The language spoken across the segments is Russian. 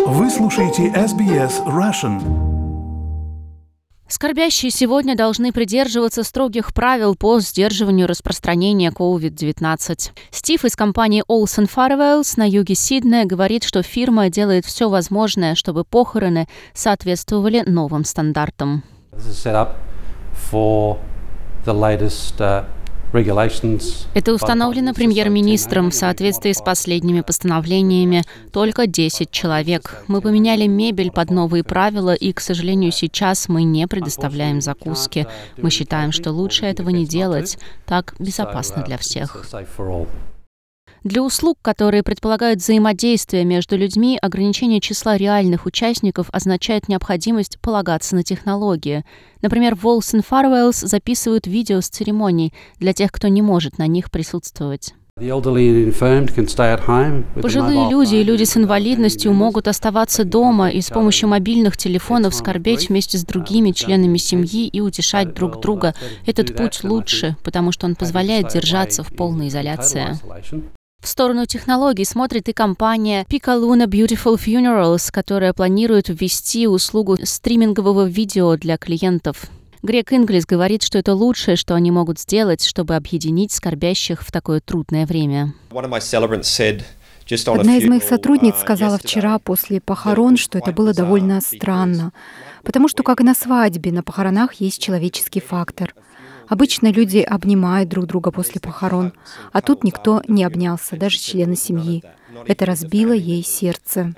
Вы слушаете SBS Russian. Скорбящие сегодня должны придерживаться строгих правил по сдерживанию распространения COVID-19. Стив из компании Olsen Farewells на юге Сиднея говорит, что фирма делает все возможное, чтобы похороны соответствовали новым стандартам. Это установлено премьер-министром в соответствии с последними постановлениями. Только 10 человек. Мы поменяли мебель под новые правила, и, к сожалению, сейчас мы не предоставляем закуски. Мы считаем, что лучше этого не делать. Так безопасно для всех. Для услуг, которые предполагают взаимодействие между людьми, ограничение числа реальных участников означает необходимость полагаться на технологии. Например, в Olsen Farewells записывают видео с церемоний для тех, кто не может на них присутствовать. Пожилые люди и люди с инвалидностью могут оставаться дома и с помощью мобильных телефонов скорбеть вместе с другими членами семьи и утешать друг друга. Этот путь лучше, потому что он позволяет держаться в полной изоляции. В сторону технологий смотрит и компания Picaluna Beautiful Funerals, которая планирует ввести услугу стримингового видео для клиентов. Грег Инглис говорит, что это лучшее, что они могут сделать, чтобы объединить скорбящих в такое трудное время. Одна из моих сотрудниц сказала вчера после похорон, что это было довольно странно, потому что, как и на свадьбе, на похоронах есть человеческий фактор. Обычно люди обнимают друг друга после похорон, а тут никто не обнялся, даже члены семьи. Это разбило ей сердце.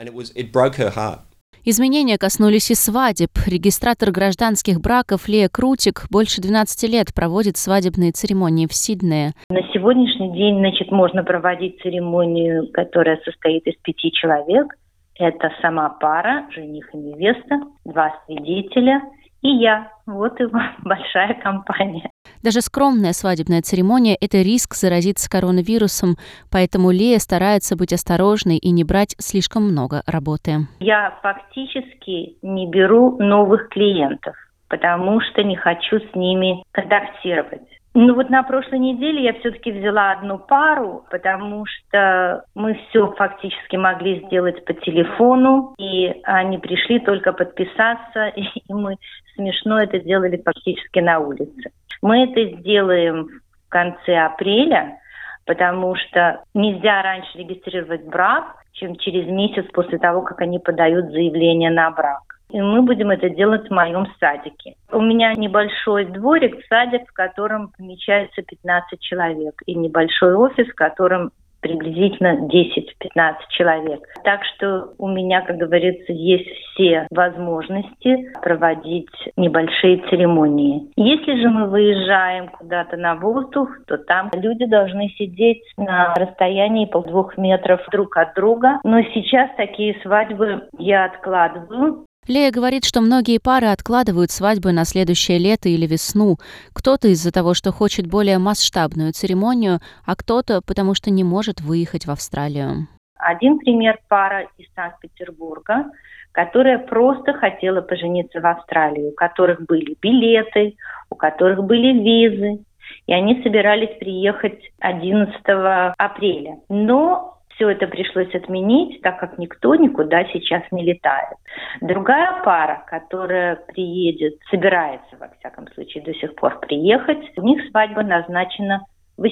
Изменения коснулись и свадеб. Регистратор гражданских браков Лея Крутик больше 12 лет проводит свадебные церемонии в Сиднее. На сегодняшний день, можно проводить церемонию, которая состоит из 5 человек. Это сама пара, жених и невеста, 2 свидетеля и я. Вот и большая компания. Даже скромная свадебная церемония – это риск заразиться коронавирусом, поэтому Лея старается быть осторожной и не брать слишком много работы. Я фактически не беру новых клиентов, потому что не хочу с ними контактировать. На прошлой неделе я все-таки взяла одну пару, потому что мы все фактически могли сделать по телефону, и они пришли только подписаться, и мы смешно это делали фактически на улице. Мы это сделаем в конце апреля, потому что нельзя раньше регистрировать брак, чем через месяц после того, как они подают заявление на брак. И мы будем это делать в моем садике. У меня небольшой дворик, садик, в котором помещается 15 человек, и небольшой офис, в котором приблизительно 10-15 человек. Так что у меня, как говорится, есть все возможности проводить небольшие церемонии. Если же мы выезжаем куда-то на воздух, то там люди должны сидеть на расстоянии по 2 метров друг от друга. Но сейчас такие свадьбы я откладываю. Лея говорит, что многие пары откладывают свадьбы на следующее лето или весну. Кто-то из-за того, что хочет более масштабную церемонию, а кто-то потому, что не может выехать в Австралию. Один пример – пара из Санкт-Петербурга, которая просто хотела пожениться в Австралии, у которых были билеты, у которых были визы, и они собирались приехать 11 апреля. Но все это пришлось отменить, так как никто никуда сейчас не летает. Другая пара, которая приедет, собирается, во всяком случае, до сих пор приехать, у них свадьба назначена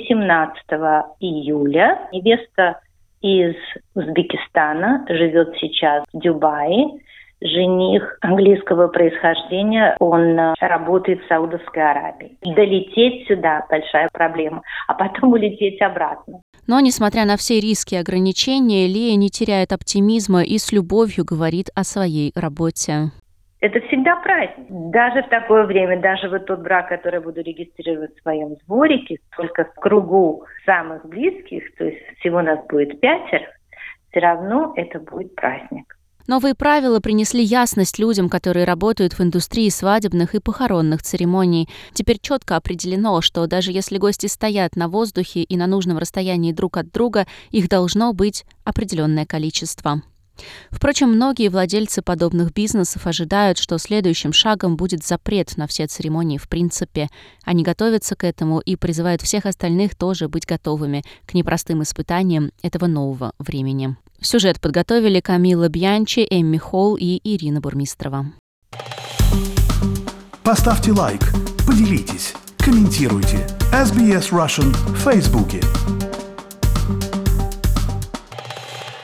18 июля. Невеста из Узбекистана живет сейчас в Дубае. Жених английского происхождения, он работает в Саудовской Аравии. Долететь сюда – большая проблема, а потом улететь обратно. Но, несмотря на все риски и ограничения, Лея не теряет оптимизма и с любовью говорит о своей работе. Это всегда праздник. Даже в такое время, даже вот тот брак, который я буду регистрировать в своем дворике, только в кругу самых близких, то есть всего нас будет 5, все равно это будет праздник. Новые правила принесли ясность людям, которые работают в индустрии свадебных и похоронных церемоний. Теперь четко определено, что даже если гости стоят на воздухе и на нужном расстоянии друг от друга, их должно быть определенное количество. Впрочем, многие владельцы подобных бизнесов ожидают, что следующим шагом будет запрет на все церемонии в принципе. Они готовятся к этому и призывают всех остальных тоже быть готовыми к непростым испытаниям этого нового времени. Сюжет подготовили Камила Бьянчи, Эмми Холл и Ирина Бурмистрова. Поставьте лайк, поделитесь, комментируйте. SBS Russian в Фейсбуке.